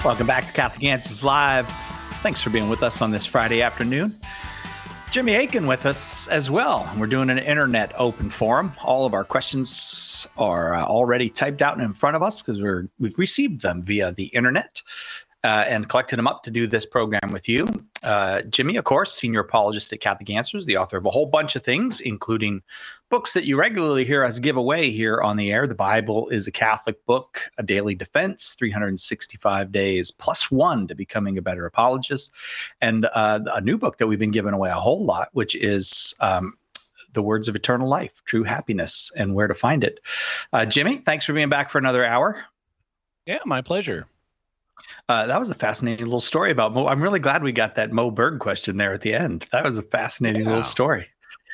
Welcome back to Catholic Answers Live. Thanks for being with us on this Friday afternoon. Jimmy Akin with us as well. We're doing an internet open forum. All of our questions are already typed out and in front of us because we've received them via the internet and collected them up to do this program with you. Jimmy, of course, senior apologist at Catholic Answers, the author of a whole bunch of things, including books that you regularly hear us give away here on the air. The Bible is a Catholic book, A Daily Defense, 365 Days plus one to Becoming a Better Apologist, and a new book that we've been giving away a whole lot, which is The Words of Eternal Life, True Happiness, and Where to Find It. Jimmy, thanks for being back for another hour. Yeah, my pleasure. That was a fascinating little story about Mo. I'm really glad we got that Mo Berg question there at the end. That was a fascinating little story.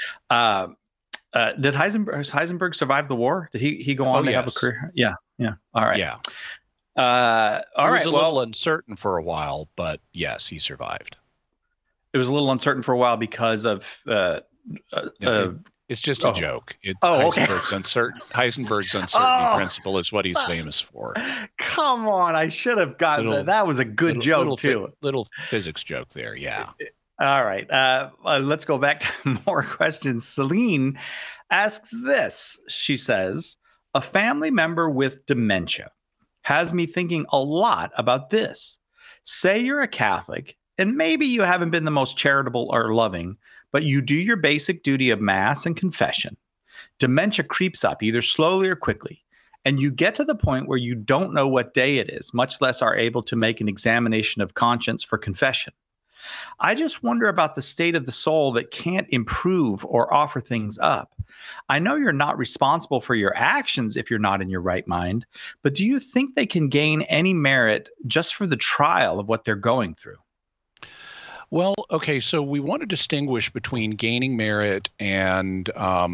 Did Heisenberg survive the war? Did he go on to have a career? Yeah. All right. Yeah. All right. It was a little uncertain for a while, but yes, he survived. It was a little uncertain for a while because of it's just a joke. Heisenberg's uncertainty principle is what he's famous for. Come on, I should have gotten that. That was a good joke too. Little physics joke there, yeah. All right, let's go back to more questions. Celine asks this. She says, a family member with dementia has me thinking a lot about this. Say you're a Catholic, and maybe you haven't been the most charitable or loving, but you do your basic duty of Mass and confession. Dementia creeps up either slowly or quickly, and you get to the point where you don't know what day it is, much less are able to make an examination of conscience for confession. I just wonder about the state of the soul that can't improve or offer things up. I know you're not responsible for your actions if you're not in your right mind, but do you think they can gain any merit just for the trial of what they're going through? Well, okay, so we want to distinguish between gaining merit and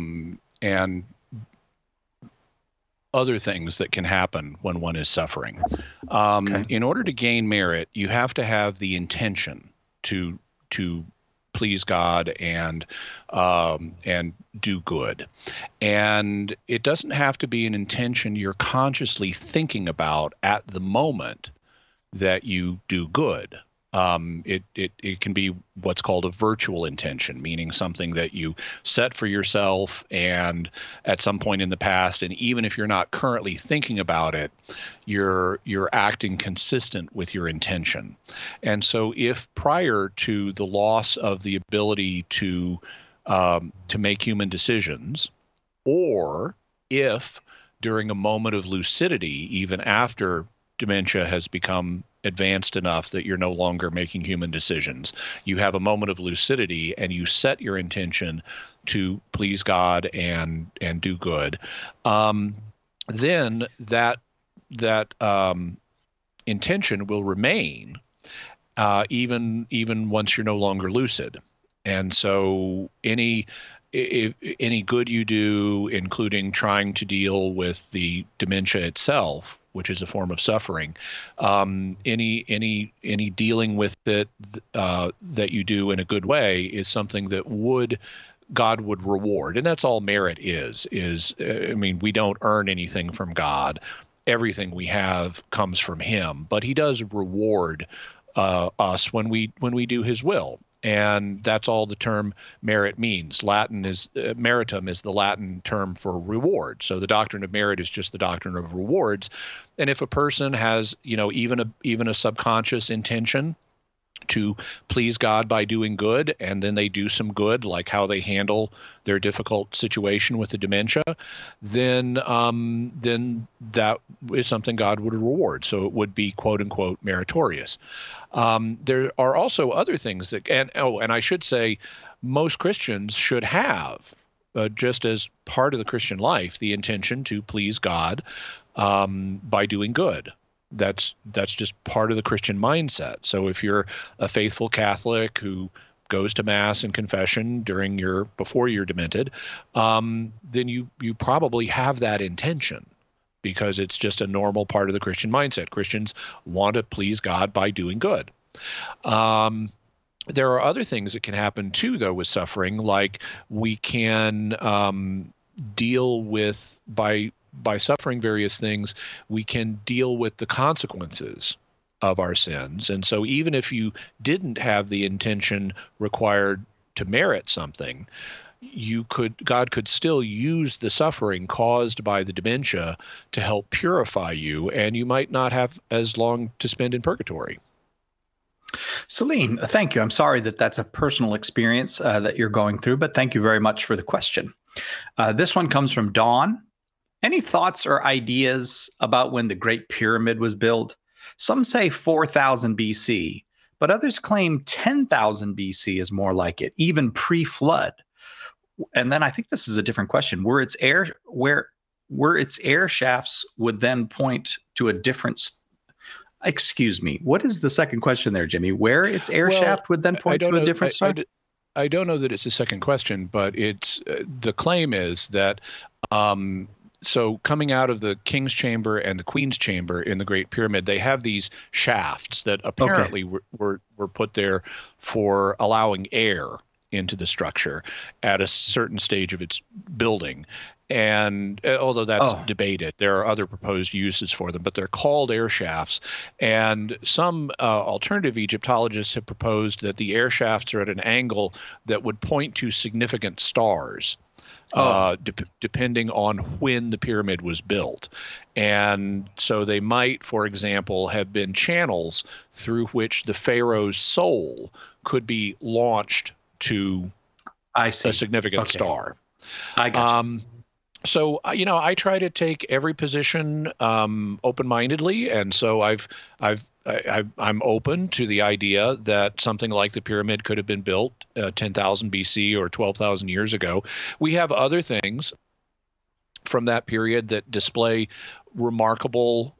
other things that can happen when one is suffering. In order to gain merit, you have to have the intention to please God and do good. And it doesn't have to be an intention you're consciously thinking about at the moment that you do good. It can be what's called a virtual intention, meaning something that you set for yourself and at some point in the past, and even if you're not currently thinking about it, you're acting consistent with your intention. And so if prior to the loss of the ability to make human decisions, or if during a moment of lucidity, even after dementia has become advanced enough that you're no longer making human decisions, you have a moment of lucidity and you set your intention to please God and do good, then that intention will remain even once you're no longer lucid. And so any good you do, including trying to deal with the dementia itself, which is a form of suffering, any dealing with it that you do in a good way is something that God would reward. And that's all merit is, we don't earn anything from God. Everything we have comes from him, but he does reward us when we do his will. And that's all the term merit means. Latin is meritum is the Latin term for reward. So the doctrine of merit is just the doctrine of rewards. And if a person has, even a subconscious intention to please God by doing good, and then they do some good, like how they handle their difficult situation with the dementia, then that is something God would reward. So it would be quote unquote meritorious. There are also other things that, and I should say, most Christians should have, just as part of the Christian life, the intention to please God by doing good. That's just part of the Christian mindset. So if you're a faithful Catholic who goes to Mass and confession before you're demented, then you probably have that intention, because it's just a normal part of the Christian mindset. Christians want to please God by doing good. There are other things that can happen too, though, with suffering, like we can deal with by suffering various things, we can deal with the consequences of our sins. And so even if you didn't have the intention required to merit something, God could still use the suffering caused by the dementia to help purify you, and you might not have as long to spend in purgatory. Celine, thank you. I'm sorry that that's a personal experience that you're going through, but thank you very much for the question. This one comes from Dawn. Any thoughts or ideas about when the Great Pyramid was built? Some say 4000 BC, but others claim 10,000 BC is more like it, even pre-flood. And then I think this is a different question. Where its air shafts would then point to a different. Excuse me. What is the second question there, Jimmy? Where its air shaft would then point to a different star? I don't know that it's a second question, but it's the claim is that. So coming out of the King's Chamber and the Queen's Chamber in the Great Pyramid, they have these shafts that apparently were put there for allowing air into the structure at a certain stage of its building. And although that's debated, there are other proposed uses for them, but they're called air shafts. And some alternative Egyptologists have proposed that the air shafts are at an angle that would point to significant stars. Depending on when the pyramid was built. And so they might, for example, have been channels through which the pharaoh's soul could be launched to a significant star. I got you. So, I try to take every position open-mindedly, and so I'm open to the idea that something like the pyramid could have been built 10,000 BC or 12,000 years ago. We have other things from that period that display remarkable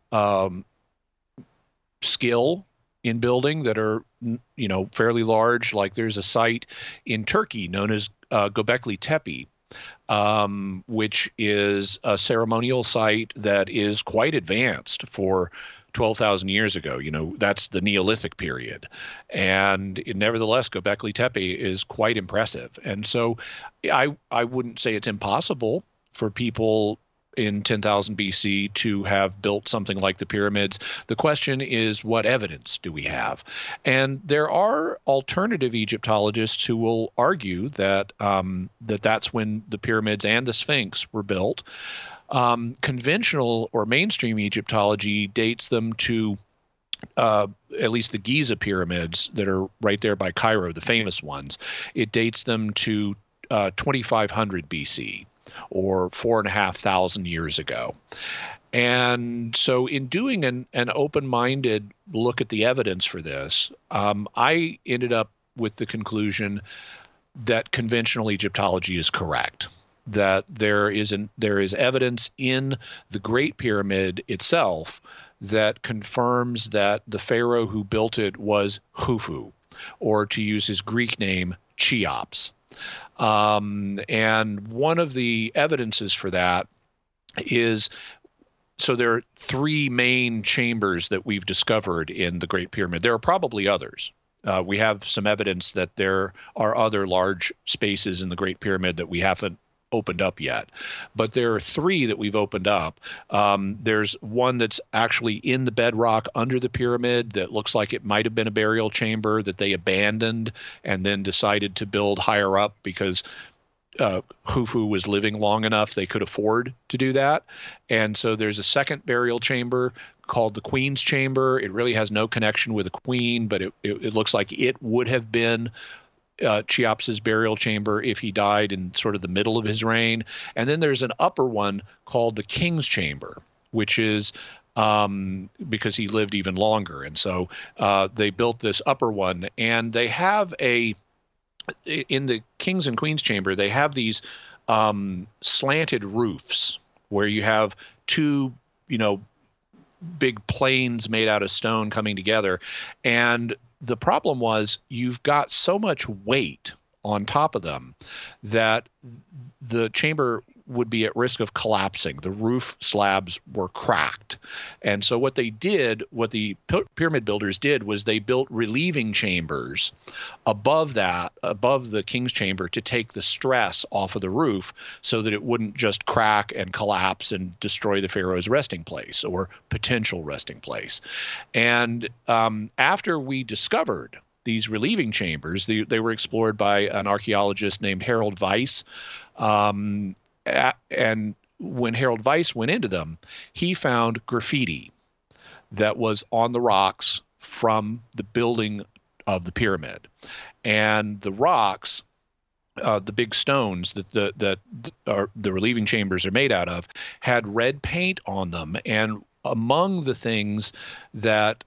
skill in building that are, fairly large. Like there's a site in Turkey known as Göbekli Tepe, which is a ceremonial site that is quite advanced for 12,000 years ago. That's the Neolithic period. And nevertheless, Göbekli Tepe is quite impressive. And so I wouldn't say it's impossible for people in 10,000 BC to have built something like the pyramids. The question is, what evidence do we have? And there are alternative Egyptologists who will argue that that's when the pyramids and the Sphinx were built. Conventional or mainstream Egyptology dates them to at least the Giza pyramids that are right there by Cairo, the famous ones. It dates them to 2500 BC. Or 4,500 years ago. And so in doing an open-minded look at the evidence for this, I ended up with the conclusion that conventional Egyptology is correct, that there is evidence in the Great Pyramid itself that confirms that the pharaoh who built it was Khufu, or to use his Greek name, Cheops. And one of the evidences for that is, so there are three main chambers that we've discovered in the Great Pyramid. There are probably others. We have some evidence that there are other large spaces in the Great Pyramid that we haven't opened up yet. But there are three that we've opened up. There's one that's actually in the bedrock under the pyramid that looks like it might have been a burial chamber that they abandoned and then decided to build higher up because Khufu was living long enough they could afford to do that. And so there's a second burial chamber called the Queen's Chamber. It really has no connection with the Queen, but it looks like it would have been Cheops's burial chamber if he died in sort of the middle of his reign. And then there's an upper one called the King's Chamber, which is because he lived even longer. And so they built this upper one, and they have in the King's and Queen's Chamber, they have these slanted roofs where you have two, big planes made out of stone coming together. And the problem was you've got so much weight on top of them that the chamber would be at risk of collapsing. The roof slabs were cracked. And so what the pyramid builders did was they built relieving chambers above the king's chamber, to take the stress off of the roof so that it wouldn't just crack and collapse and destroy the pharaoh's resting place or potential resting place. And after we discovered these relieving chambers, they were explored by an archaeologist named Harold Weiss. And when Harold Weiss went into them, he found graffiti that was on the rocks from the building of the pyramid. And the rocks, the big stones that the relieving chambers are made out of, had red paint on them. And among the things that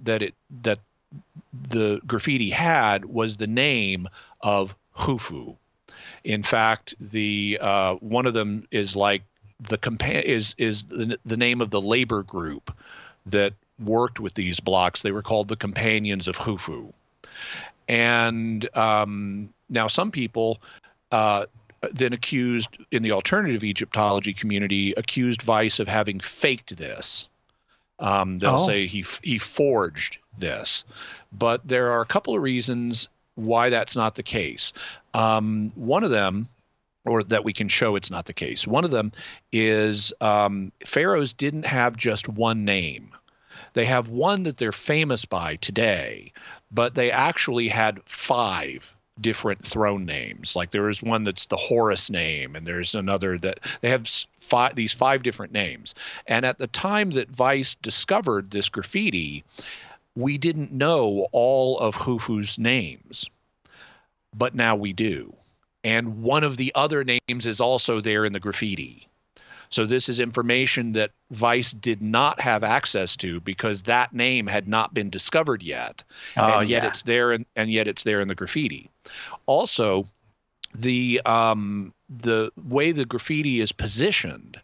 the graffiti had was the name of Khufu. In fact, the one of them is like the name of the labor group that worked with these blocks. They were called the Companions of Khufu. And now some people then accused, in the alternative Egyptology community, accused Weiss of having faked this. They'll say he forged this. But there are a couple of reasons why that's not the case. One of them, or that we can show it's not the case, one of them is pharaohs didn't have just one name. They have one that they're famous by today, but they actually had 5 different throne names. Like there is one that's the Horus name, and there's another that they have these 5 different names. And at the time that Weiss discovered this graffiti, we didn't know all of Khufu's names, but now we do. And one of the other names is also there in the graffiti. So this is information that Weiss did not have access to because that name had not been discovered yet. And yet it's there, and yet it's there in the graffiti. Also, the way the graffiti is positioned,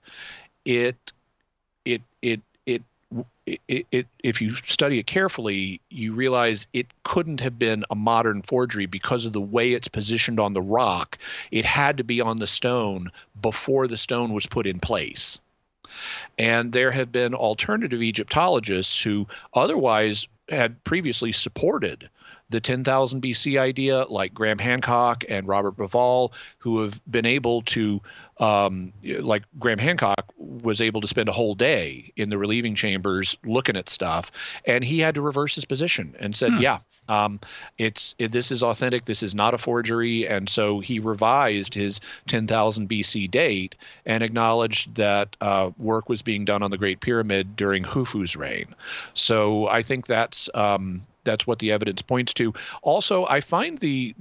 if you study it carefully, you realize it couldn't have been a modern forgery because of the way it's positioned on the rock. It had to be on the stone before the stone was put in place. And there have been alternative Egyptologists who otherwise had previously supported the 10,000 BC idea, like Graham Hancock and Robert Bauval, who have been able to, like Graham Hancock was able to spend a whole day in the relieving chambers looking at stuff, and he had to reverse his position and said, this is authentic, this is not a forgery. And so he revised his 10,000 BC date and acknowledged that work was being done on the Great Pyramid during Khufu's reign. So I think that's what the evidence points to. Also, I find the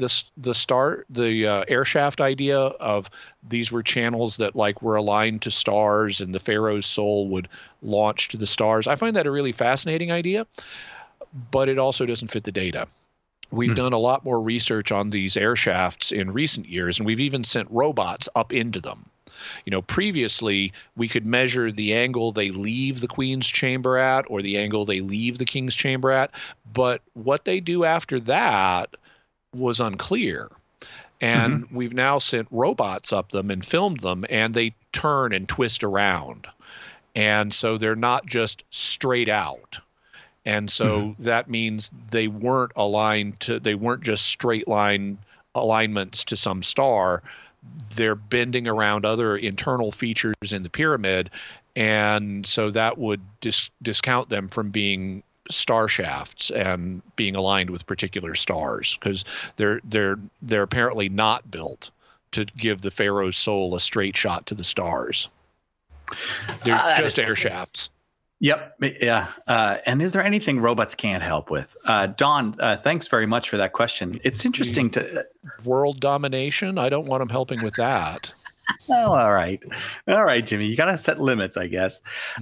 air shaft idea of these were channels that like were aligned to stars, and the pharaoh's soul would launch to the stars. I find that a really fascinating idea, but it also doesn't fit the data. We've done a lot more research on these air shafts in recent years, and we've even sent robots up into them. You know, previously we could measure the angle they leave the queen's chamber at or the angle they leave the king's chamber at, but what they do after that was unclear. And we've now sent robots up them and filmed them, and they turn and twist around. And so they're not just straight out. And so that means they weren't just straight line alignments to some star. They're bending around other internal features in the pyramid, and so that would discount them from being star shafts and being aligned with particular stars, because they're apparently not built to give the pharaoh's soul a straight shot to the stars. They're just air shafts. Yep. Yeah. And is there anything robots can't help with? Don, thanks very much for that question. It's interesting to world domination. I don't want them helping with that. Oh, all right, Jimmy. You got to set limits, I guess.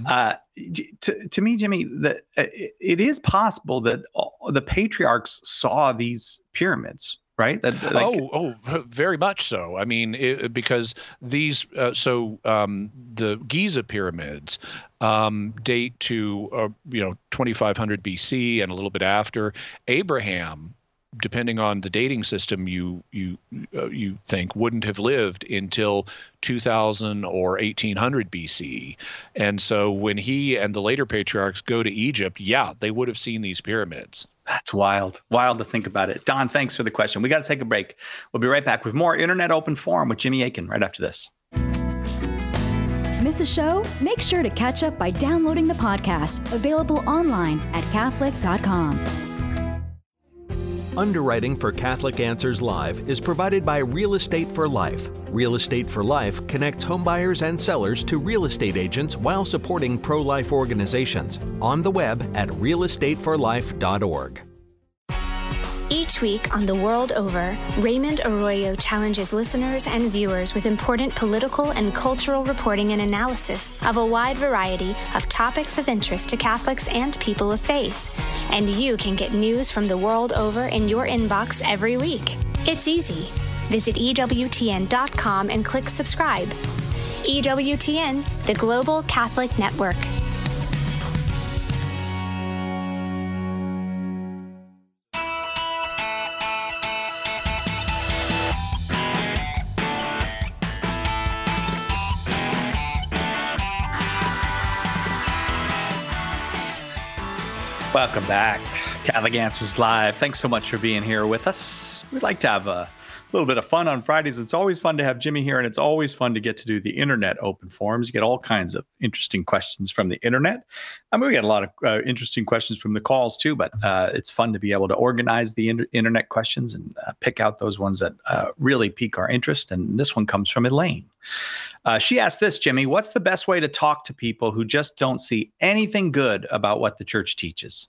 To me, Jimmy, it is possible that the patriarchs saw these pyramids. Right? Very much so. I mean, because these, the Giza pyramids date to 2500 BC and a little bit after. Abraham depending on the dating system you think, wouldn't have lived until 2000 or 1800 BC. And so when he and the later patriarchs go to Egypt, yeah, they would have seen these pyramids. That's wild. Wild to think about it. Don, thanks for the question. We got to take a break. We'll be right back with more Internet Open Forum with Jimmy Akin right after this. Miss a show? Make sure to catch up by downloading the podcast, available online at Catholic.com. Underwriting for Catholic Answers Live is provided by Real Estate for Life. Real Estate for Life connects homebuyers and sellers to real estate agents while supporting pro-life organizations. On the web at realestateforlife.org. Each week on The World Over, Raymond Arroyo challenges listeners and viewers with important political and cultural reporting and analysis of a wide variety of topics of interest to Catholics and people of faith. And you can get news from the world over in your inbox every week. It's easy. Visit EWTN.com and click subscribe. EWTN, the Global Catholic Network. Welcome back. Catholic Answers Live. Thanks so much for being here with us. We'd like to have a little bit of fun on Fridays. It's always fun to have Jimmy here, and it's always fun to get to do the Internet Open Forums. You get all kinds of interesting questions from the Internet. I mean, we get a lot of interesting questions from the calls too, but it's fun to be able to organize the Internet questions and pick out those ones that really pique our interest. And this one comes from Elaine. She asked this, Jimmy, what's the best way to talk to people who just don't see anything good about what the church teaches?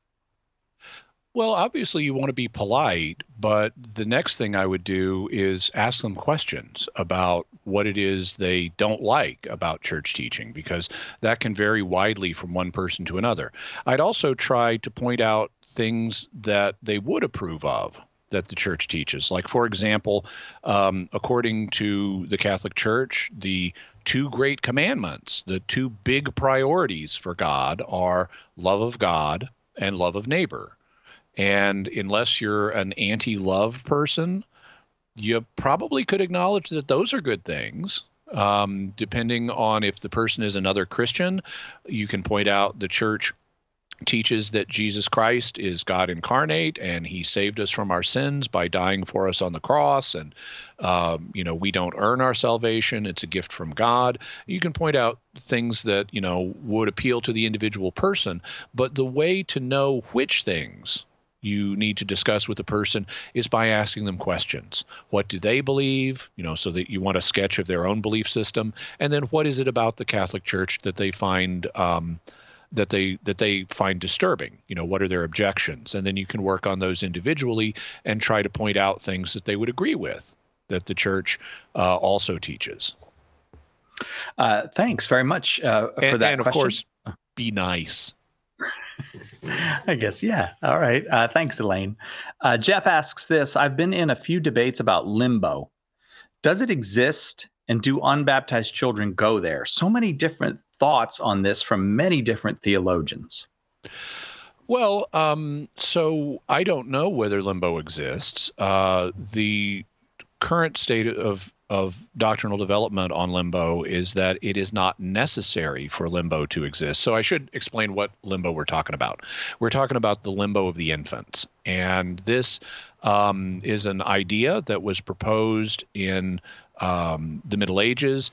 Well, obviously you want to be polite, but the next thing I would do is ask them questions about what it is they don't like about church teaching, because that can vary widely from one person to another. I'd also try to point out things that they would approve of that the church teaches. Like, for example, according to the Catholic Church, the two great commandments, the two big priorities for God are love of God and love of neighbor. And unless you're an anti-love person, you probably could acknowledge that those are good things. Depending on if the person is another Christian, you can point out the church teaches that Jesus Christ is God incarnate and he saved us from our sins by dying for us on the cross. And, we don't earn our salvation. It's a gift from God. You can point out things that, would appeal to the individual person. But the way to know which things you need to discuss with the person is by asking them questions. What do they believe? So that you want a sketch of their own belief system. And then what is it about the Catholic Church that they find that they find disturbing? What are their objections? And then you can work on those individually and try to point out things that they would agree with that the church also teaches. Thanks very much for that. And of question. Course, be nice. I guess, yeah. All right. Thanks, Elaine. Jeff asks this. I've been in a few debates about limbo. Does it exist, and do unbaptized children go there? So many different thoughts on this from many different theologians. Well, so I don't know whether limbo exists. The current state of doctrinal development on limbo is that it is not necessary for limbo to exist. So I should explain what limbo we're talking about. We're talking about the limbo of the infants. And this is an idea that was proposed in the Middle Ages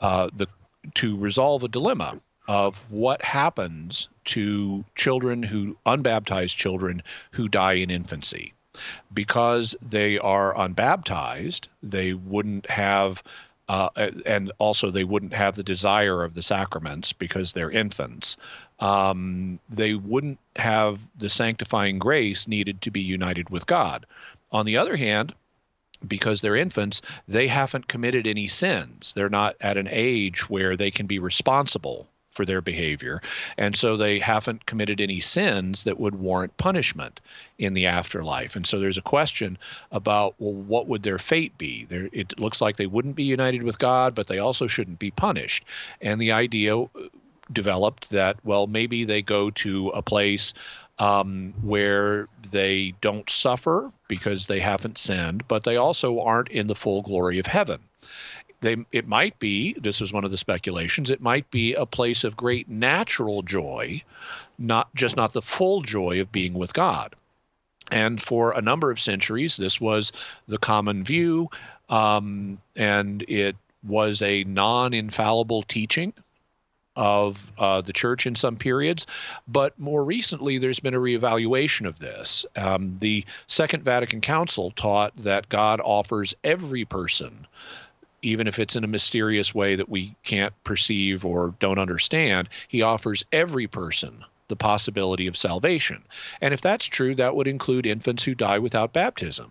to resolve a dilemma of what happens to unbaptized children who die in infancy. Because they are unbaptized, they wouldn't have, and also they wouldn't have the desire of the sacraments because they're infants. They wouldn't have the sanctifying grace needed to be united with God. On the other hand, because they're infants, they haven't committed any sins. They're not at an age where they can be responsible for their behavior. And so they haven't committed any sins that would warrant punishment in the afterlife. And so there's a question about, well, what would their fate be? It looks like they wouldn't be united with God, but they also shouldn't be punished. And the idea developed that, well, maybe they go to a place where they don't suffer because they haven't sinned, but they also aren't in the full glory of heaven. It might be, this is one of the speculations, it might be a place of great natural joy, not the full joy of being with God. And for a number of centuries, this was the common view, and it was a non-infallible teaching of the church in some periods. But more recently, there's been a reevaluation of this. The Second Vatican Council taught that God offers every person, even if it's in a mysterious way that we can't perceive or don't understand, he offers every person the possibility of salvation. And if that's true, that would include infants who die without baptism.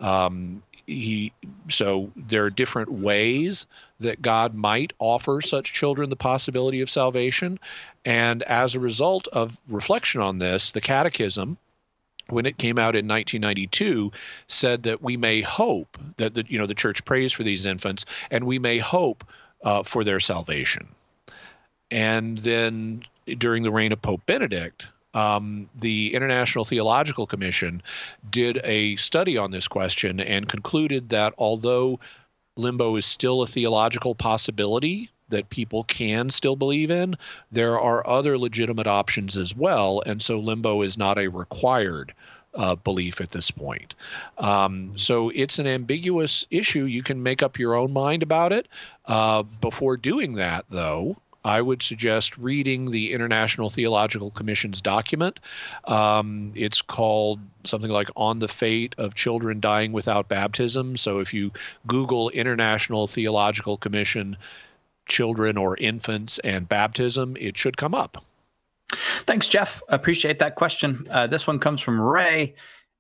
So there are different ways that God might offer such children the possibility of salvation. And as a result of reflection on this, the Catechism, when it came out in 1992, said that we may hope that the church prays for these infants, and we may hope for their salvation. And then during the reign of Pope Benedict, the International Theological Commission did a study on this question and concluded that although limbo is still a theological possibility that people can still believe in, there are other legitimate options as well, and so limbo is not a required belief at this point. So it's an ambiguous issue. You can make up your own mind about it. Before doing that, though, I would suggest reading the International Theological Commission's document. It's called something like On the Fate of Children Dying Without Baptism. So if you Google International Theological Commission children or infants and baptism, it should come up. Thanks, Jeff. Appreciate that question. This one comes from Ray.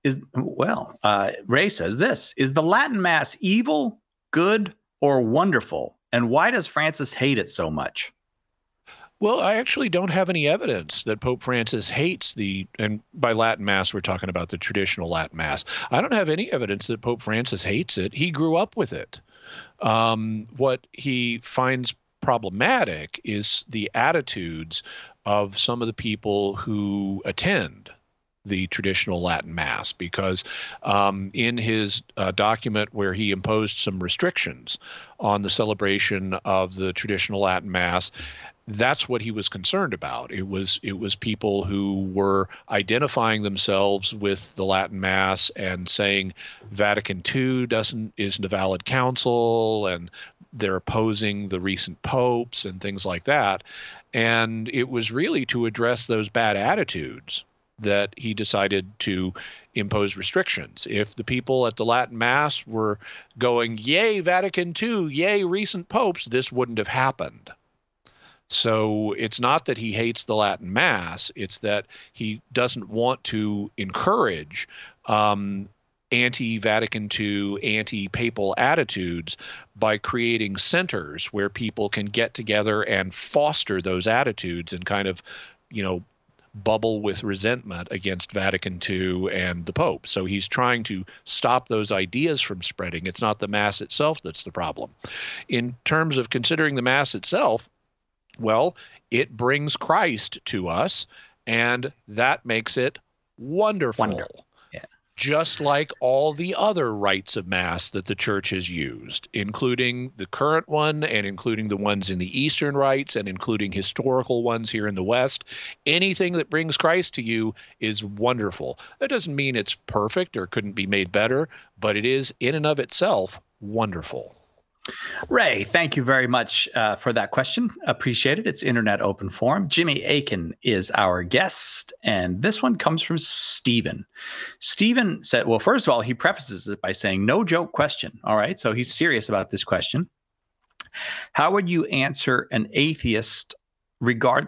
Ray says this: is the Latin Mass evil, good, or wonderful? And why does Francis hate it so much? Well, I actually don't have any evidence that Pope Francis hates and by Latin Mass, we're talking about the traditional Latin Mass. I don't have any evidence that Pope Francis hates it. He grew up with it. What he finds problematic is the attitudes of some of the people who attend the traditional Latin Mass, because in his document where he imposed some restrictions on the celebration of the traditional Latin Mass, that's what he was concerned about. It was people who were identifying themselves with the Latin Mass and saying Vatican II isn't a valid council, and they're opposing the recent popes and things like that. And it was really to address those bad attitudes that he decided to impose restrictions. If the people at the Latin Mass were going, yay, Vatican II, yay, recent popes, this wouldn't have happened. So it's not that he hates the Latin Mass, it's that he doesn't want to encourage anti-Vatican II, anti-papal attitudes by creating centers where people can get together and foster those attitudes and kind of, bubble with resentment against Vatican II and the Pope. So he's trying to stop those ideas from spreading. It's not the Mass itself that's the problem. In terms of considering the Mass itself, well, it brings Christ to us, and that makes it wonderful. Yeah. Just like all the other rites of Mass that the Church has used, including the current one and including the ones in the Eastern rites and including historical ones here in the West. Anything that brings Christ to you is wonderful. That doesn't mean it's perfect or couldn't be made better, but it is in and of itself wonderful. Ray, thank you very much for that question. Appreciate it. It's Internet Open Forum. Jimmy Aiken is our guest, and this one comes from Stephen. Stephen said, well, first of all, he prefaces it by saying, no joke question. All right, so he's serious about this question. How would you answer an atheist regard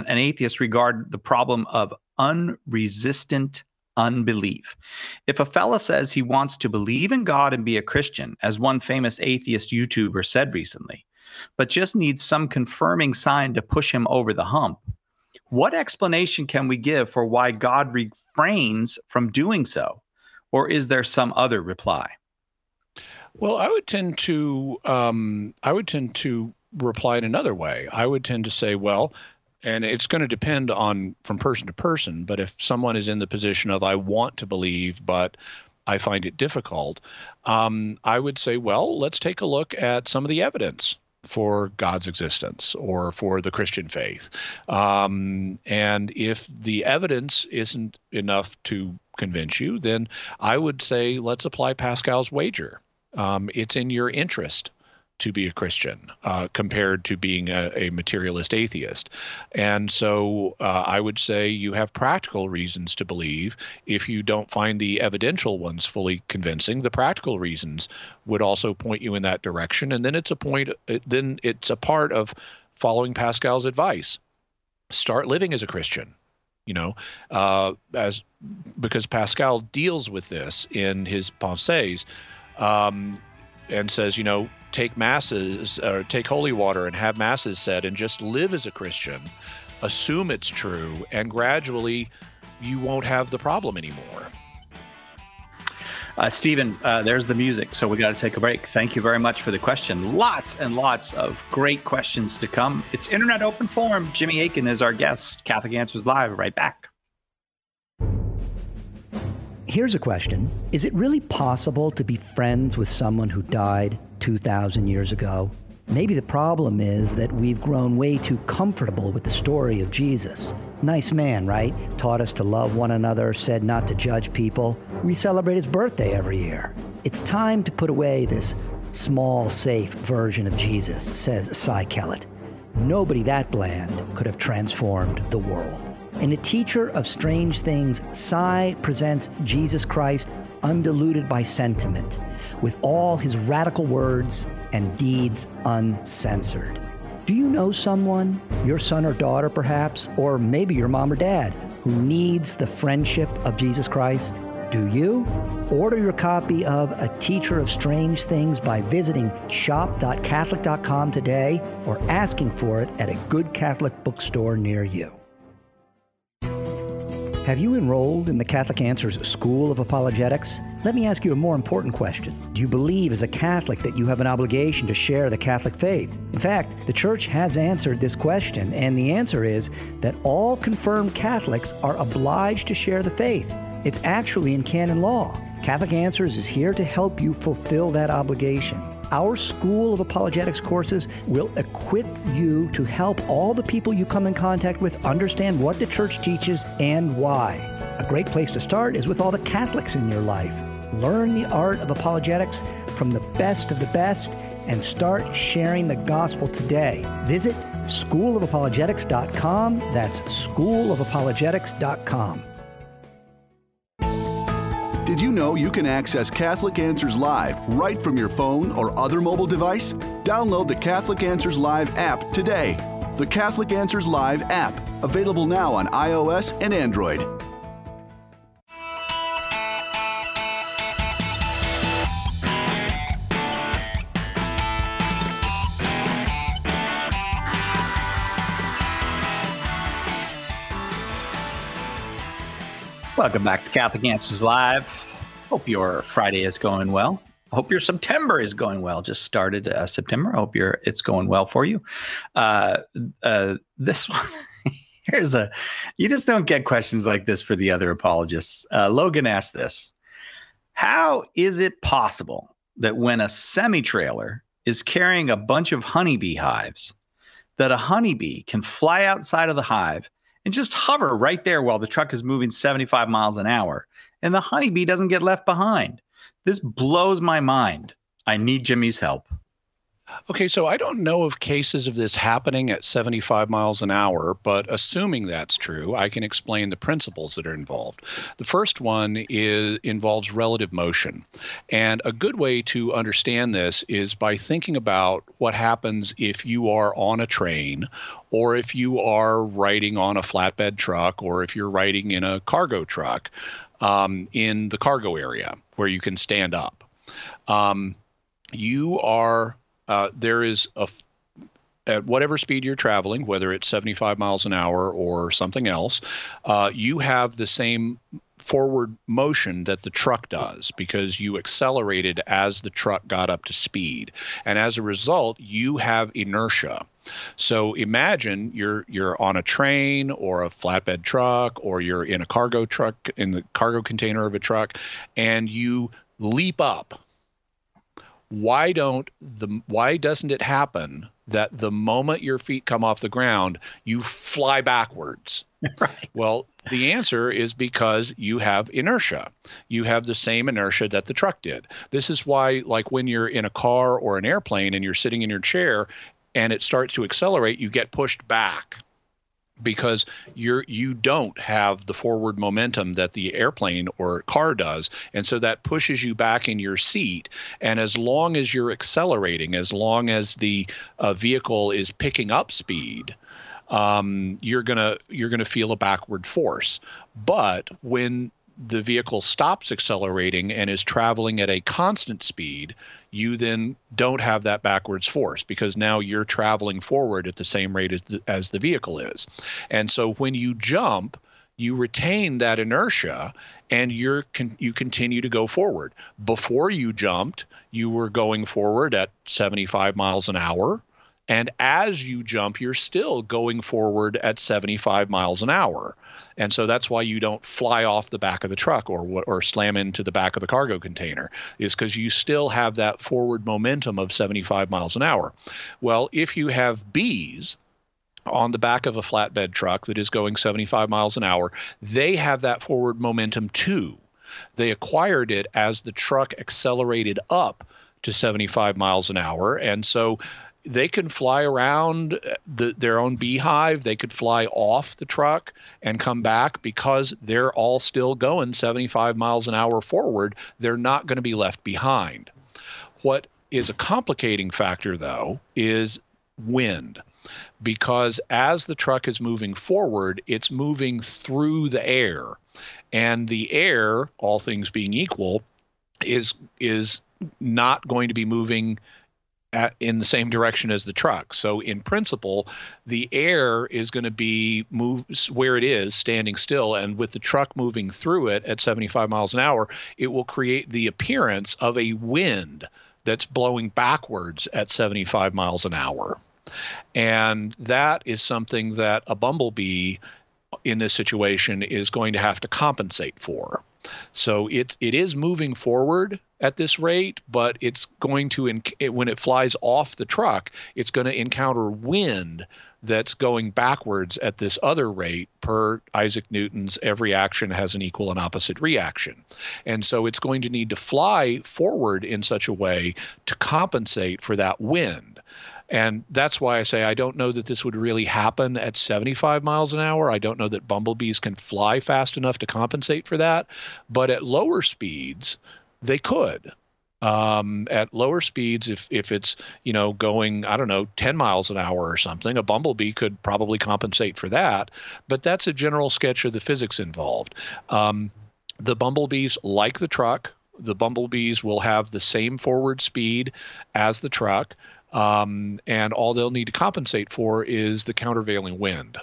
the problem of unresistant unbelief? If a fella says he wants to believe in God and be a Christian, as one famous atheist YouTuber said recently, but just needs some confirming sign to push him over the hump, what explanation can we give for why God refrains from doing so? Or is there some other reply? Well, I would tend to reply in another way. I would tend to say, well, And it's going to depend on from person to person. But if someone is in the position of, I want to believe, but I find it difficult, I would say, well, let's take a look at some of the evidence for God's existence or for the Christian faith. And if the evidence isn't enough to convince you, then I would say, let's apply Pascal's wager. It's in your interest to be a Christian compared to being a materialist atheist. And so I would say you have practical reasons to believe. If you don't find the evidential ones fully convincing, the practical reasons would also point you in that direction. And then it's a part of following Pascal's advice. Start living as a Christian, because Pascal deals with this in his Pensées, and says, take masses or take holy water and have masses said and just live as a Christian, assume it's true, and gradually you won't have the problem anymore. Stephen, there's the music, so we got to take a break. Thank you very much for the question. Lots and lots of great questions to come. It's Internet Open Forum. Jimmy Akin is our guest. Catholic Answers Live, right back. Here's a question. Is it really possible to be friends with someone who died 2,000 years ago? Maybe the problem is that we've grown way too comfortable with the story of Jesus. Nice man, right? Taught us to love one another, said not to judge people. We celebrate his birthday every year. It's time to put away this small, safe version of Jesus, says Cy Kellett. Nobody that bland could have transformed the world. In A Teacher of Strange Things, Cy presents Jesus Christ undiluted by sentiment, with all his radical words and deeds uncensored. Do you know someone, your son or daughter perhaps, or maybe your mom or dad, who needs the friendship of Jesus Christ? Do you? Order your copy of A Teacher of Strange Things by visiting shop.catholic.com today or asking for it at a good Catholic bookstore near you. Have you enrolled in the Catholic Answers School of Apologetics? Let me ask you a more important question. Do you believe as a Catholic that you have an obligation to share the Catholic faith? In fact, the Church has answered this question, and the answer is that all confirmed Catholics are obliged to share the faith. It's actually in canon law. Catholic Answers is here to help you fulfill that obligation. Our School of Apologetics courses will equip you to help all the people you come in contact with understand what the Church teaches and why. A great place to start is with all the Catholics in your life. Learn the art of apologetics from the best of the best and start sharing the gospel today. Visit schoolofapologetics.com. That's schoolofapologetics.com. Did you know you can access Catholic Answers Live right from your phone or other mobile device? Download the Catholic Answers Live app today. The Catholic Answers Live app, available now on iOS and Android. Welcome back to Catholic Answers Live. Hope your Friday is going well. Hope your September is going well. Just started September. Hope it's going well for you. This one, you just don't get questions like this for the other apologists. Logan asked this: how is it possible that when a semi-trailer is carrying a bunch of honeybee hives, that a honeybee can fly outside of the hive and just hover right there while the truck is moving 75 miles an hour, and the honeybee doesn't get left behind? This blows my mind. I need Jimmy's help. Okay, so I don't know of cases of this happening at 75 miles an hour, but assuming that's true, I can explain the principles that are involved. The first one involves relative motion. And a good way to understand this is by thinking about what happens if you are on a train, or if you are riding on a flatbed truck, or if you're riding in a cargo truck in the cargo area where you can stand up. There is at whatever speed you're traveling, whether it's 75 miles an hour or something else, you have the same forward motion that the truck does, because you accelerated as the truck got up to speed. And as a result, you have inertia. So imagine you're on a train or a flatbed truck, or you're in a cargo truck, in the cargo container of a truck, and you leap up. Why doesn't it happen that the moment your feet come off the ground, you fly backwards? Right. Well, the answer is because you have inertia. You have the same inertia that the truck did. This is why, like when you're in a car or an airplane and you're sitting in your chair and it starts to accelerate, you get pushed back, because you don't have the forward momentum that the airplane or car does. And so that pushes you back in your seat. And as long as you're accelerating, as long as the vehicle is picking up speed, you're gonna feel a backward force. But when the vehicle stops accelerating and is traveling at a constant speed, you then don't have that backwards force, because now you're traveling forward at the same rate as the vehicle is. And so when you jump, you retain that inertia and you continue to go forward. Before you jumped, you were going forward at 75 miles an hour. And as you jump, you're still going forward at 75 miles an hour. And so that's why you don't fly off the back of the truck or slam into the back of the cargo container, is because you still have that forward momentum of 75 miles an hour. Well, if you have bees on the back of a flatbed truck that is going 75 miles an hour, they have that forward momentum too. They acquired it as the truck accelerated up to 75 miles an hour. And so they can fly around their own beehive. They could fly off the truck and come back, because they're all still going 75 miles an hour forward. They're not going to be left behind. What is a complicating factor, though, is wind, because as the truck is moving forward, it's moving through the air. And the air, all things being equal, is not going to be moving in the same direction as the truck. So in principle, the air is going to be moved where it is, standing still, and with the truck moving through it at 75 miles an hour, it will create the appearance of a wind that's blowing backwards at 75 miles an hour. And that is something that a bumblebee in this situation is going to have to compensate for. So it is moving forward at this rate, but it's going to, when it flies off the truck, it's going to encounter wind that's going backwards at this other rate. Per Isaac Newton's, every action has an equal and opposite reaction. And so it's going to need to fly forward in such a way to compensate for that wind. And that's why I say I don't know that this would really happen at 75 miles an hour. I don't know that bumblebees can fly fast enough to compensate for that. But at lower speeds, they could. At lower speeds, if it's, going, 10 miles an hour or something, a bumblebee could probably compensate for that. But that's a general sketch of the physics involved. The bumblebees, like the truck, the bumblebees will have the same forward speed as the truck. And all they'll need to compensate for is the countervailing wind.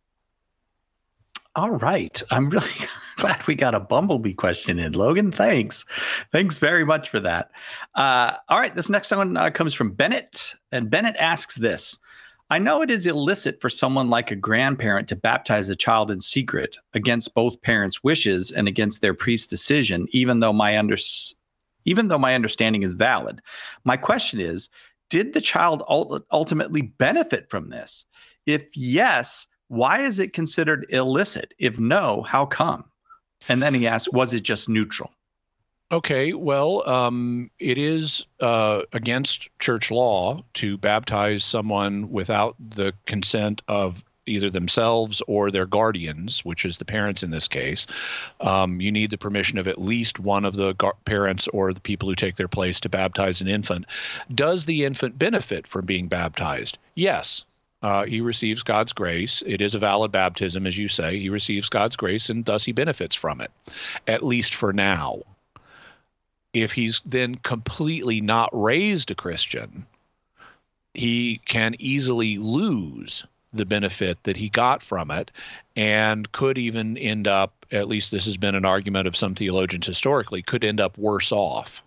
All right. I'm really glad we got a bumblebee question in, Logan. Thanks. Thanks very much for that. All right. This next one comes from Bennett. And Bennett asks this: I know it is illicit for someone like a grandparent to baptize a child in secret against both parents' wishes and against their priest's decision, even though my understanding is valid. My question is, did the child ultimately benefit from this? If yes, why is it considered illicit? If no, how come? And then he asked, was it just neutral? Okay, well, it is against church law to baptize someone without the consent of either themselves or their guardians, which is the parents in this case. You need the permission of at least one of the parents or the people who take their place to baptize an infant. Does the infant benefit from being baptized? Yes. He receives God's grace. It is a valid baptism, as you say. He receives God's grace, and thus he benefits from it, at least for now. If he's then completely not raised a Christian, he can easily lose the benefit that he got from it, and could even end up, at least this has been an argument of some theologians historically, could end up worse off.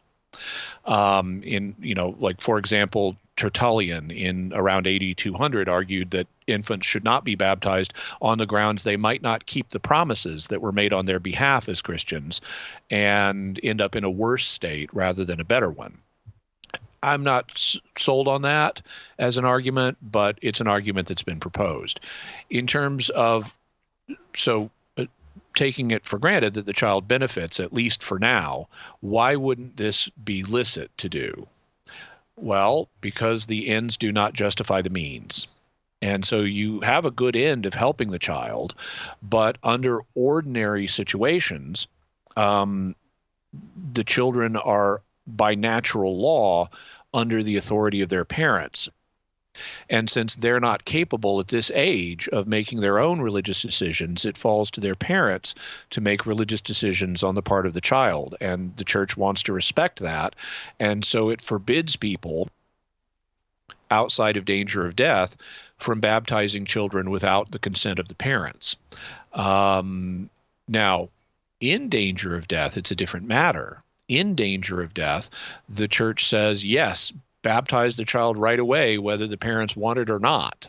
Like, for example, Tertullian in around AD 200 argued that infants should not be baptized on the grounds they might not keep the promises that were made on their behalf as Christians and end up in a worse state rather than a better one. I'm not sold on that as an argument, but it's an argument that's been proposed. In terms of, taking it for granted that the child benefits, at least for now, why wouldn't this be licit to do? Well, because the ends do not justify the means. And so you have a good end of helping the child, but under ordinary situations, the children are by natural law under the authority of their parents. And since they're not capable at this age of making their own religious decisions, it falls to their parents to make religious decisions on the part of the child. And the church wants to respect that. And so it forbids people outside of danger of death from baptizing children without the consent of the parents. Now, in danger of death, it's a different matter. In danger of death, the church says, yes, baptize the child right away, whether the parents want it or not.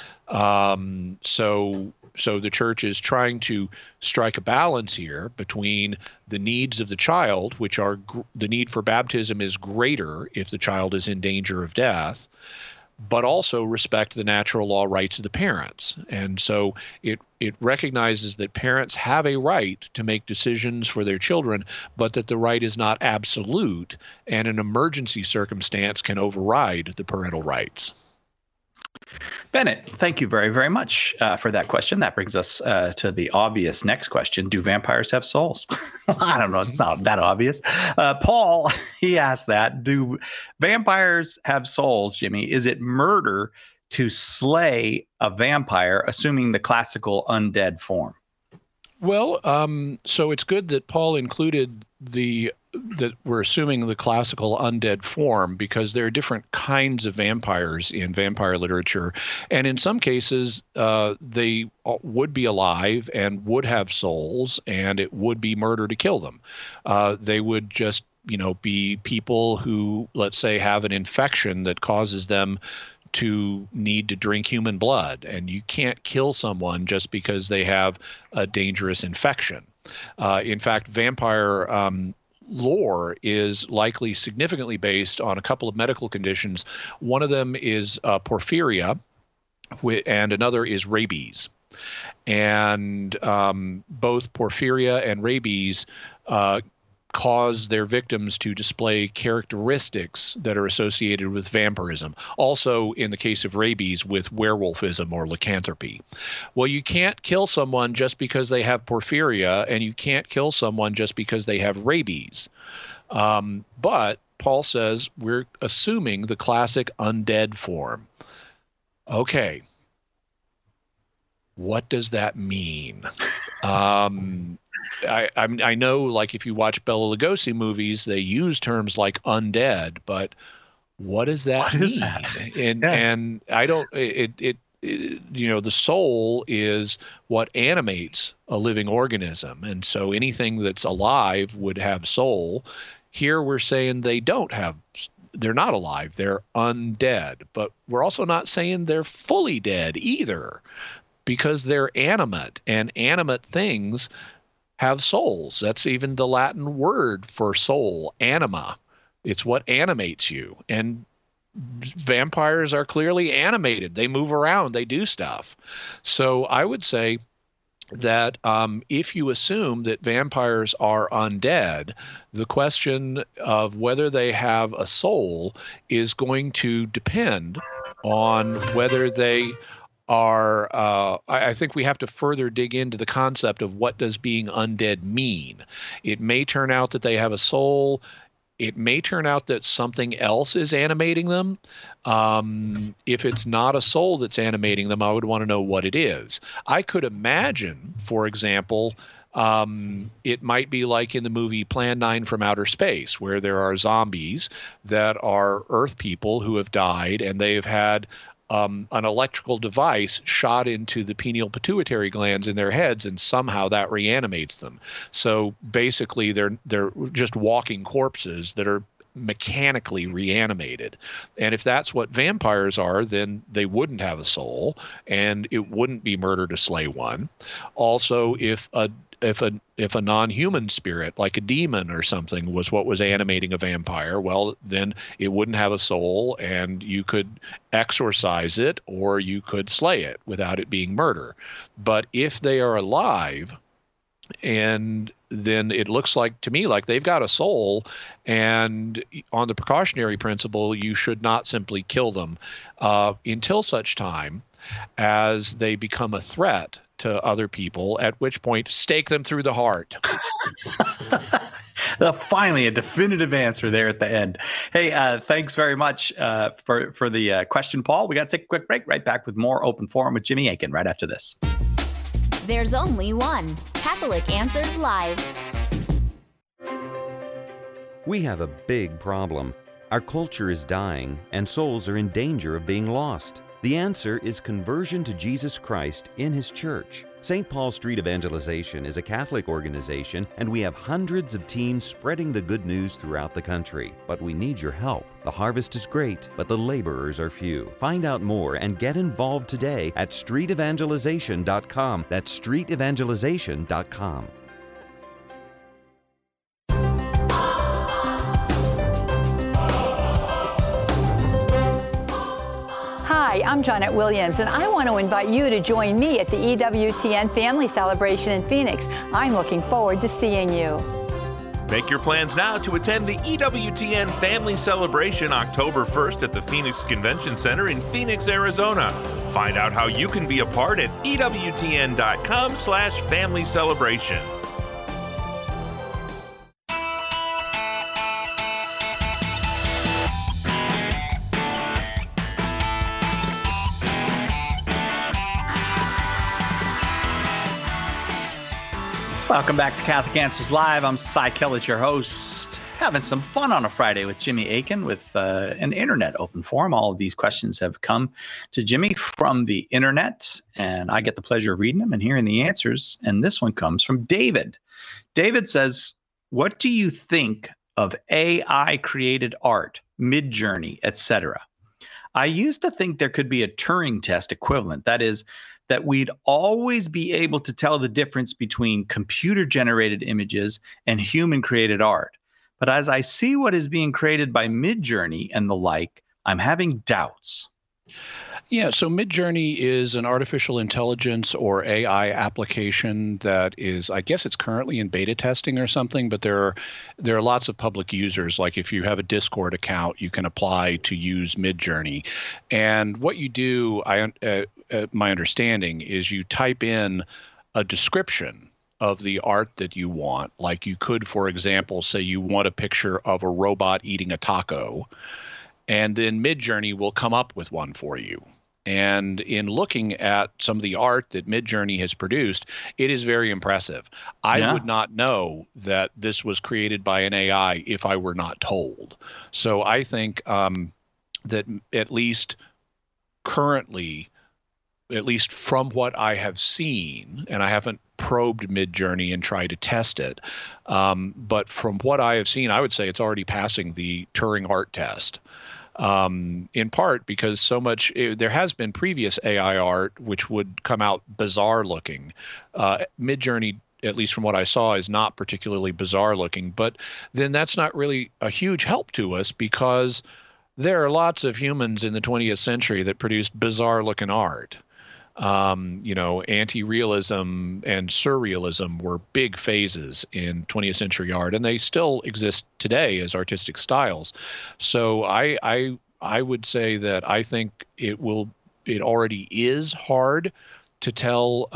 So the church is trying to strike a balance here between the needs of the child, which are the need for baptism is greater if the child is in danger of death, but also respect the natural law rights of the parents. And so it recognizes that parents have a right to make decisions for their children, but that the right is not absolute, and an emergency circumstance can override the parental rights. Bennett, thank you very, very much for that question. That brings us to the obvious next question. Do vampires have souls? I don't know. It's not that obvious. Paul, he asked that. Do vampires have souls, Jimmy? Is it murder to slay a vampire, assuming the classical undead form? Well, so it's good that Paul included that we're assuming the classical undead form, because there are different kinds of vampires in vampire literature. And in some cases, they would be alive and would have souls, and it would be murder to kill them. They would just, be people who, let's say, have an infection that causes them to need to drink human blood. And you can't kill someone just because they have a dangerous infection. In fact, vampire lore is likely significantly based on a couple of medical conditions. One of them is porphyria, and another is rabies. And both porphyria and rabies cause their victims to display characteristics that are associated with vampirism. Also, in the case of rabies, with werewolfism or lycanthropy. Well, you can't kill someone just because they have porphyria, and you can't kill someone just because they have rabies. But Paul says we're assuming the classic undead form. Okay. What does that mean? I know, like, if you watch Bela Lugosi movies, they use terms like undead, but what does that mean? And I don't. The soul is what animates a living organism, and so anything that's alive would have soul. Here we're saying they're not alive, they're undead, but we're also not saying they're fully dead either, because they're animate, and animate things have souls. That's even the Latin word for soul, anima. It's what animates you. And vampires are clearly animated. They move around, they do stuff. So I would say that if you assume that vampires are undead, the question of whether they have a soul is going to depend on whether they are, I think we have to further dig into the concept of what does being undead mean. It may turn out that they have a soul. It may turn out that something else is animating them. If it's not a soul that's animating them, I would want to know what it is. I could imagine, for example, it might be like in the movie Plan 9 from Outer Space, where there are zombies that are Earth people who have died, and they have had an electrical device shot into the pineal pituitary glands in their heads, and somehow that reanimates them. So basically, they're just walking corpses that are mechanically reanimated. And if that's what vampires are, then they wouldn't have a soul, and it wouldn't be murder to slay one. Also, if a non-human spirit, like a demon or something, was what was animating a vampire, well, then it wouldn't have a soul, and you could exorcise it or you could slay it without it being murder. But if they are alive, and then it looks like to me like they've got a soul, and on the precautionary principle, you should not simply kill them until such time as they become a threat to other people, at which point stake them through the heart. Finally, a definitive answer there at the end. Hey, thanks very much for the question, Paul. We got to take a quick break. Right back with more Open Forum with Jimmy Akin right after this. There's only one Catholic Answers Live. We have a big problem. Our culture is dying, and souls are in danger of being lost. The answer is conversion to Jesus Christ in His church. St. Paul Street Evangelization is a Catholic organization, and we have hundreds of teams spreading the good news throughout the country. But we need your help. The harvest is great, but the laborers are few. Find out more and get involved today at streetevangelization.com. That's streetevangelization.com. Hi, I'm Janet Williams, and I want to invite you to join me at the EWTN Family Celebration in Phoenix. I'm looking forward to seeing you. Make your plans now to attend the EWTN Family Celebration October 1st at the Phoenix Convention Center in Phoenix, Arizona. Find out how you can be a part at EWTN.com/family celebration. Welcome back to Catholic Answers Live. I'm Cy Kellett, your host, having some fun on a Friday with Jimmy Akin with an internet open forum. All of these questions have come to Jimmy from the internet, and I get the pleasure of reading them and hearing the answers. And this one comes from David. David says, what do you think of AI-created art, Midjourney, etc.? I used to think there could be a Turing test equivalent. That is, that we'd always be able to tell the difference between computer-generated images and human-created art. But as I see what is being created by Midjourney and the like, I'm having doubts. Yeah, so Midjourney is an artificial intelligence or AI application that is, I guess it's currently in beta testing or something, but there are lots of public users. Like if you have a Discord account, you can apply to use Midjourney. And what you do, my understanding, is you type in a description of the art that you want. Like you could, for example, say you want a picture of a robot eating a taco, and then Midjourney will come up with one for you. And in looking at some of the art that Midjourney has produced, it is very impressive. I would not know that this was created by an AI if I were not told. So I think that at least currently, at least from what I have seen, and I haven't probed Midjourney and tried to test it, but from what I have seen, I would say it's already passing the Turing art test. In part because there has been previous AI art which would come out bizarre looking. Midjourney, at least from what I saw, is not particularly bizarre looking, but then that's not really a huge help to us because there are lots of humans in the 20th century that produced bizarre looking art. Anti-realism and surrealism were big phases in 20th century art, and they still exist today as artistic styles. So I would say that I think it already is hard to tell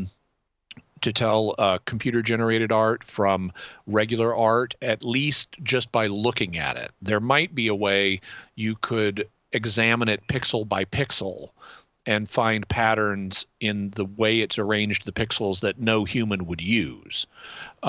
computer-generated art from regular art, at least just by looking at it. There might be a way you could examine it pixel by pixel and find patterns in the way it's arranged the pixels that no human would use.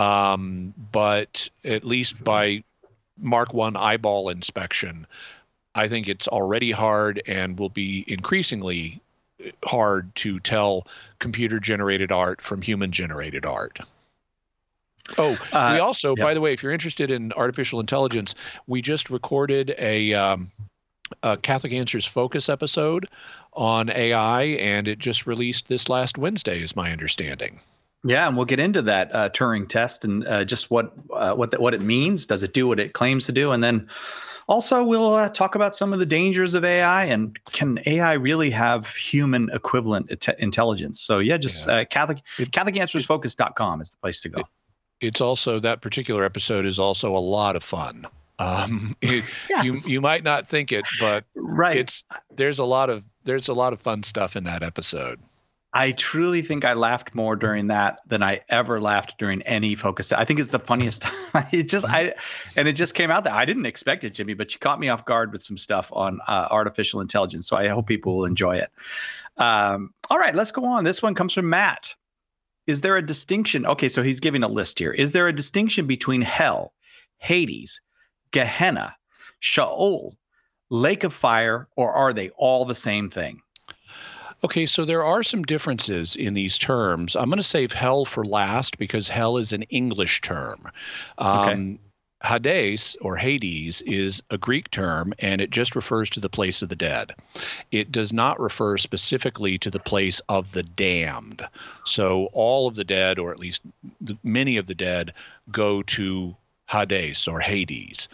But at least by Mark I eyeball inspection, I think it's already hard and will be increasingly hard to tell computer-generated art from human-generated art. Oh, we also, by the way, if you're interested in artificial intelligence, we just recorded a Catholic Answers Focus episode on AI, and it just released this last Wednesday, is my understanding. Yeah, and we'll get into that Turing test and just what it means. Does it do what it claims to do? And then also we'll talk about some of the dangers of AI, and can AI really have human equivalent intelligence? So CatholicAnswersFocus.com is the place to go. It's also, that particular episode is also a lot of fun. You might not think it, but there's a lot of fun stuff in that episode. I truly think I laughed more during that than I ever laughed during any Focus. I think it's the funniest. It just came out that I didn't expect it, Jimmy, but you caught me off guard with some stuff on artificial intelligence. So I hope people will enjoy it. All right, let's go on. This one comes from Matt. Is there a distinction? Okay, so he's giving a list here. Is there a distinction between hell, Hades, Gehenna, Sheol, lake of fire, or are they all the same thing? Okay, so there are some differences in these terms. I'm going to save hell for last because hell is an English term. Okay. Hades, or Hades, is a Greek term, and it just refers to the place of the dead. It does not refer specifically to the place of the damned. So all of the dead, or at least many of the dead, go to Hades or Hades.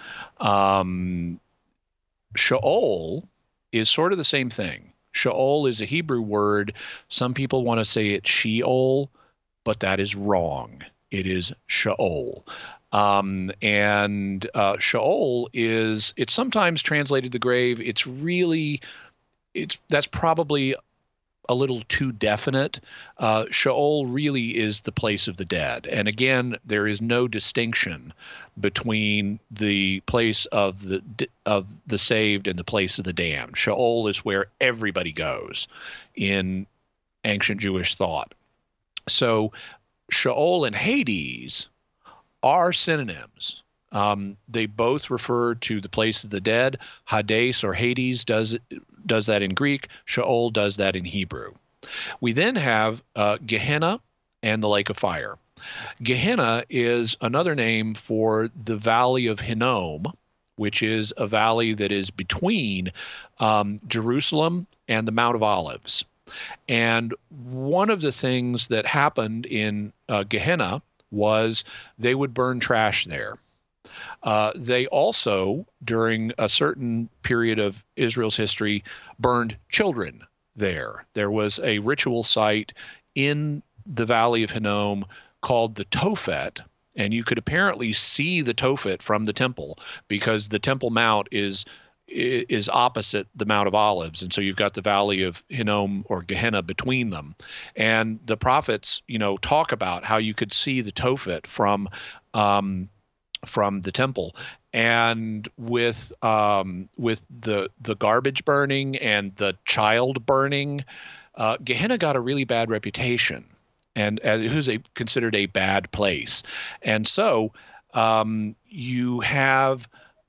Sheol is sort of the same thing. Sheol is a Hebrew word. Some people want to say it's Sheol, but that is wrong. It is Sheol. Sheol it's sometimes translated the grave. That's probably a little too definite. Sheol really is the place of the dead. And again, there is no distinction between the place of the saved and the place of the damned. Sheol is where everybody goes in ancient Jewish thought. So Sheol and Hades are synonyms. They both refer to the place of the dead. Hades or Hades does that in Greek. Sheol does that in Hebrew. We then have Gehenna and the lake of fire. Gehenna is another name for the valley of Hinnom, which is a valley that is between Jerusalem and the Mount of Olives. And one of the things that happened in Gehenna was they would burn trash there. They also, during a certain period of Israel's history, burned children there. There was a ritual site in the Valley of Hinnom called the Tophet, and you could apparently see the Tophet from the temple because the Temple Mount is opposite the Mount of Olives, and so you've got the Valley of Hinnom or Gehenna between them. And the prophets, talk about how you could see the Tophet from the temple. And with the garbage burning and the child burning, Gehenna got a really bad reputation, and it was considered a bad place. And so you have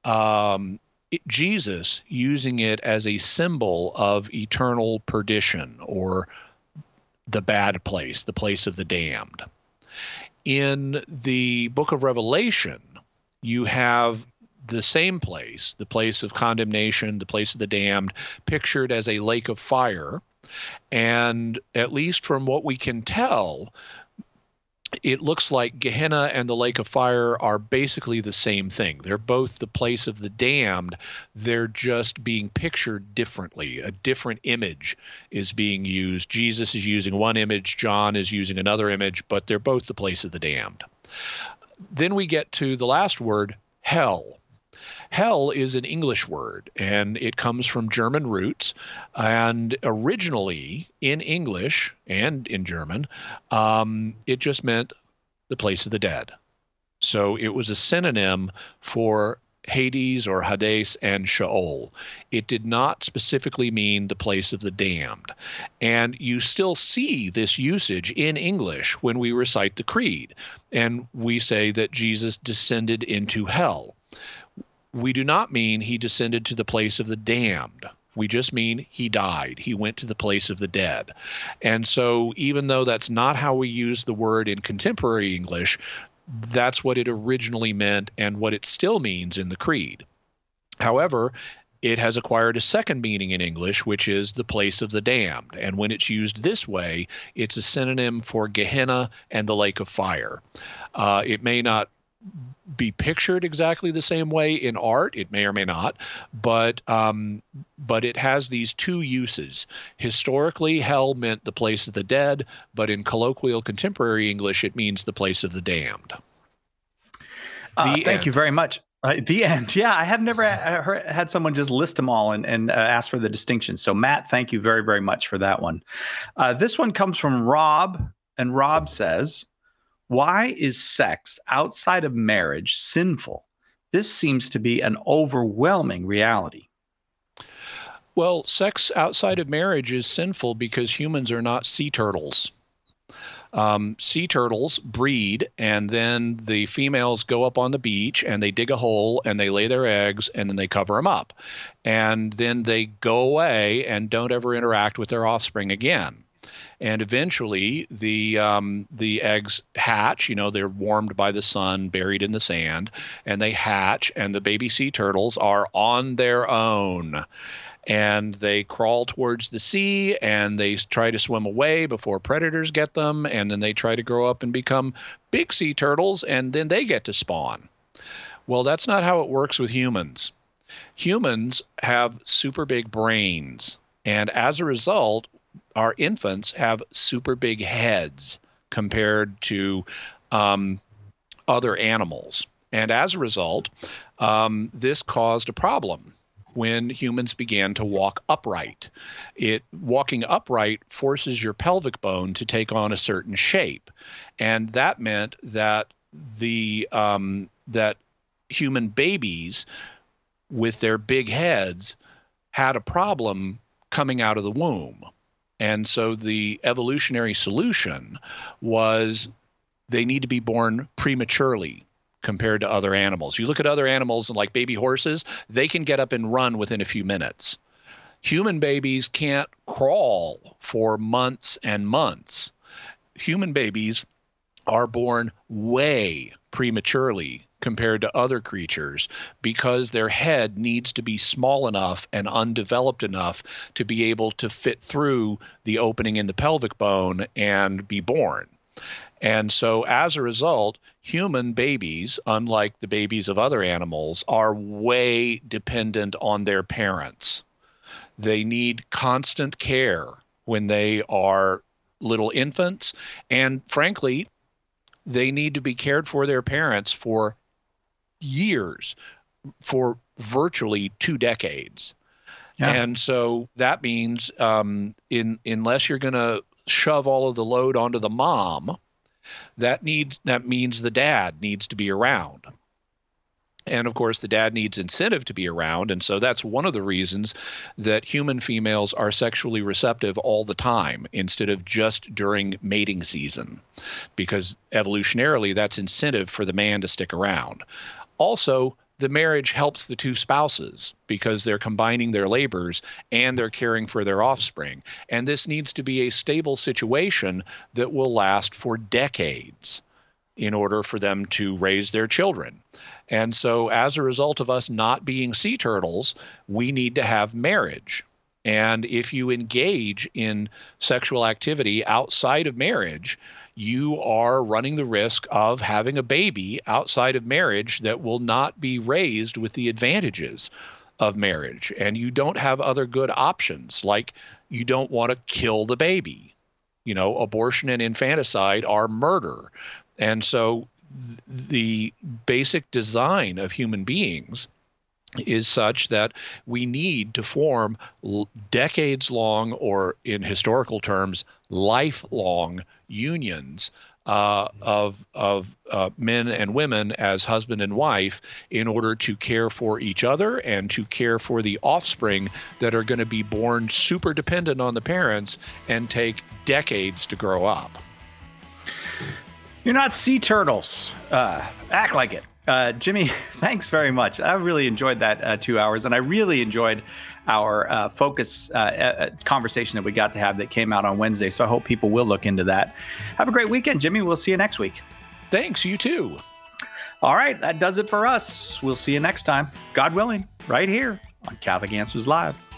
Jesus using it as a symbol of eternal perdition, or the bad place, the place of the damned. In the book of Revelation, you have the same place, the place of condemnation, the place of the damned, pictured as a lake of fire. And at least from what we can tell, it looks like Gehenna and the lake of fire are basically the same thing. They're both the place of the damned. They're just being pictured differently. A different image is being used. Jesus is using one image, John is using another image, but they're both the place of the damned. Then we get to the last word, hell. Hell is an English word, and it comes from German roots. And originally, in English and in German, it just meant the place of the dead. So it was a synonym for Hades or Hades and Sheol. It did not specifically mean the place of the damned. And you still see this usage in English when we recite the Creed, and we say that Jesus descended into hell. we do not mean he descended to the place of the damned. We just mean he died. He went to the place of the dead. And so even though that's not how we use the word in contemporary English, that's what it originally meant and what it still means in the Creed. However, it has acquired a second meaning in English, which is the place of the damned. And when it's used this way, it's a synonym for Gehenna and the lake of fire. It may not be pictured exactly the same way in art. It may or may not, but it has these two uses. Historically, hell meant the place of the dead, but in colloquial contemporary English, it means the place of the damned. Thank you very much. The end. Yeah, I have never had someone just list them all and ask for the distinctions. So, Matt, thank you very, very much for that one. This one comes from Rob, and Rob says, why is sex outside of marriage sinful? This seems to be an overwhelming reality. Well, sex outside of marriage is sinful because humans are not sea turtles. Sea turtles breed, and then the females go up on the beach and they dig a hole and they lay their eggs and then they cover them up. And then they go away and don't ever interact with their offspring again. And eventually the eggs hatch, they're warmed by the sun, buried in the sand, and they hatch, and the baby sea turtles are on their own. And they crawl towards the sea, and they try to swim away before predators get them, and then they try to grow up and become big sea turtles, and then they get to spawn. Well, that's not how it works with humans. Humans have super big brains, and as a result, our infants have super big heads compared to other animals. And as a result, this caused a problem when humans began to walk upright. Walking upright forces your pelvic bone to take on a certain shape. And that meant that that human babies with their big heads had a problem coming out of the womb. And so the evolutionary solution was they need to be born prematurely compared to other animals. You look at other animals like baby horses, they can get up and run within a few minutes. Human babies can't crawl for months and months. Human babies are born way prematurely compared to other creatures because their head needs to be small enough and undeveloped enough to be able to fit through the opening in the pelvic bone and be born. And so as a result, human babies, unlike the babies of other animals, are way dependent on their parents. They need constant care when they are little infants, and frankly, they need to be cared for their parents for years, for virtually 2 decades. Yeah. And so that means unless you're going to shove all of the load onto the mom, that means the dad needs to be around. And of course, the dad needs incentive to be around. And so that's one of the reasons that human females are sexually receptive all the time instead of just during mating season, because evolutionarily, that's incentive for the man to stick around. Also, the marriage helps the two spouses because they're combining their labors and they're caring for their offspring. And this needs to be a stable situation that will last for decades in order for them to raise their children. And so as a result of us not being sea turtles, we need to have marriage. And if you engage in sexual activity outside of marriage, you are running the risk of having a baby outside of marriage that will not be raised with the advantages of marriage. And you don't have other good options, like you don't want to kill the baby. Abortion and infanticide are murder. And so the basic design of human beings is such that we need to form decades-long, or in historical terms, lifelong unions of men and women as husband and wife in order to care for each other and to care for the offspring that are going to be born super dependent on the parents and take decades to grow up. You're not sea turtles. Act like it. Jimmy, thanks very much. I really enjoyed that 2 hours, and I really enjoyed our focus conversation that we got to have that came out on Wednesday. So I hope people will look into that. Have a great weekend, Jimmy. We'll see you next week. Thanks. You too. All right. That does it for us. We'll see you next time, God willing, right here on Catholic Answers Live.